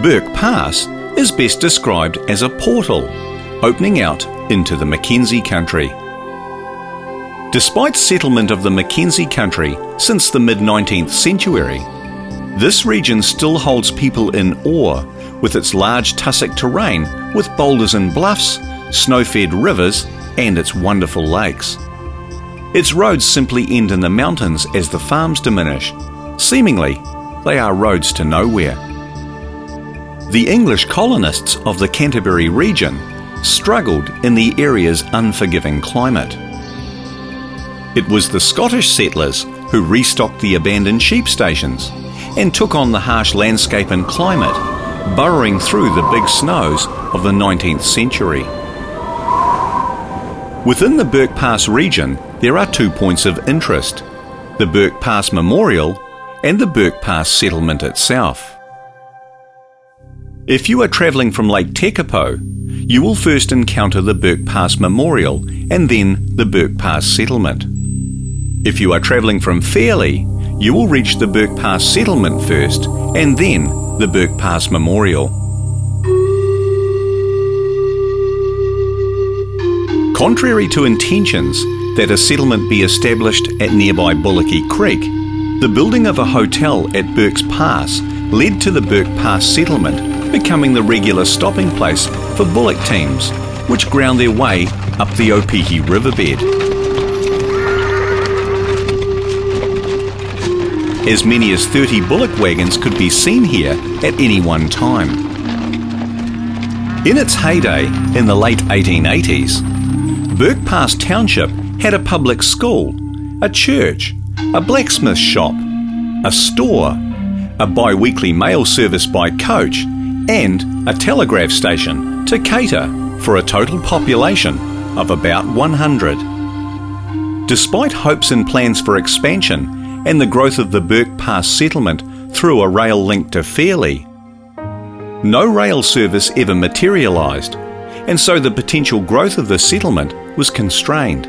Burke Pass is best described as a portal opening out into the Mackenzie country. Despite settlement of the Mackenzie country since the mid-19th century, this region still holds people in awe with its large tussock terrain with boulders and bluffs, snow-fed rivers and its wonderful lakes. Its roads simply end in the mountains as the farms diminish. Seemingly, they are roads to nowhere. The English colonists of the Canterbury region struggled in the area's unforgiving climate. It was the Scottish settlers who restocked the abandoned sheep stations and took on the harsh landscape and climate, burrowing through the big snows of the 19th century. Within the Burke Pass region, there are 2 points of interest: the Burke Pass Memorial and the Burke Pass settlement itself. If you are travelling from Lake Tekapo, you will first encounter the Burke Pass Memorial and then the Burke Pass settlement. If you are travelling from Fairlie, you will reach the Burke Pass settlement first and then the Burke Pass Memorial. Contrary to intentions that a settlement be established at nearby Bullocky Creek, the building of a hotel at Burke's Pass led to the Burke Pass settlement becoming the regular stopping place for bullock teams, which ground their way up the Opehe riverbed. As many as 30 bullock wagons could be seen here at any one time. In its heyday, in the late 1880s, Burke Pass Township had a public school, a church, a blacksmith shop, a store, a bi-weekly mail service by coach, and a telegraph station to cater for a total population of about 100. Despite hopes and plans for expansion and the growth of the Burke Pass settlement through a rail link to Fairlie, no rail service ever materialised, and so the potential growth of the settlement was constrained.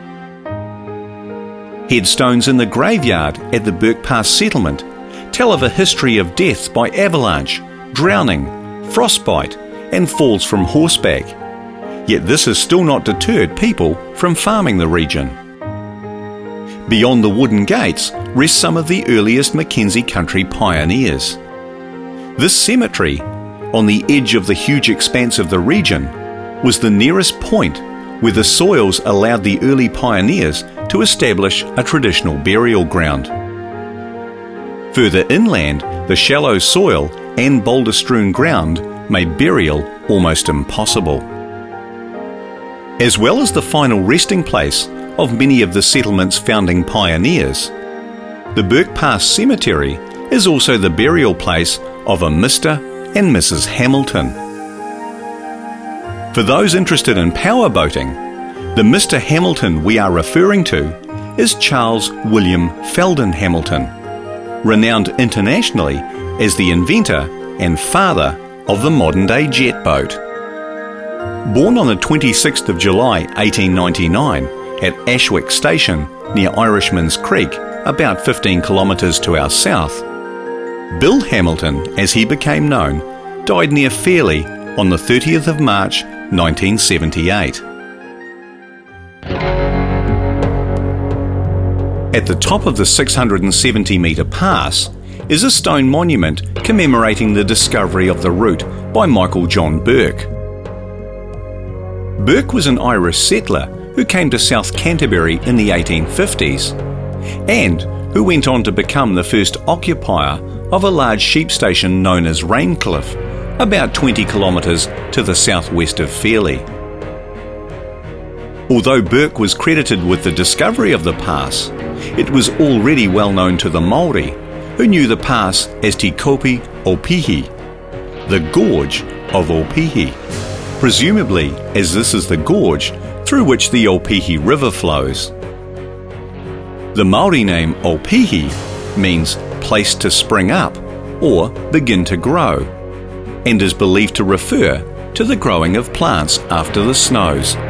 Headstones in the graveyard at the Burke Pass settlement tell of a history of deaths by avalanche, drowning, frostbite and falls from horseback. Yet this has still not deterred people from farming the region. Beyond the wooden gates rest some of the earliest Mackenzie country pioneers. This cemetery, on the edge of the huge expanse of the region, was the nearest point where the soils allowed the early pioneers to establish a traditional burial ground. Further inland, the shallow soil and boulder-strewn ground made burial almost impossible. As well as the final resting place of many of the settlement's founding pioneers, the Burke Pass Cemetery is also the burial place of a Mr. and Mrs. Hamilton. For those interested in powerboating, the Mr. Hamilton we are referring to is Charles William Felden Hamilton, renowned internationally as the inventor and father of the modern-day jet boat. Born on the 26th of July 1899 at Ashwick Station near Irishman's Creek, about 15 kilometres to our south, Bill Hamilton, as he became known, died near Fairlie on the 30th of March 1978. At the top of the 670-metre pass is a stone monument commemorating the discovery of the route by Michael John Burke. Burke was an Irish settler who came to South Canterbury in the 1850s and who went on to become the first occupier of a large sheep station known as Raincliffe, about 20 kilometres to the southwest of Fairlie. Although Burke was credited with the discovery of the pass, it was already well known to the Māori, who knew the pass as Te Kopi Opehe, the Gorge of Opehe, presumably as this is the gorge through which the Opehe River flows. The Māori name Opehe means place to spring up or begin to grow, and is believed to refer to the growing of plants after the snows.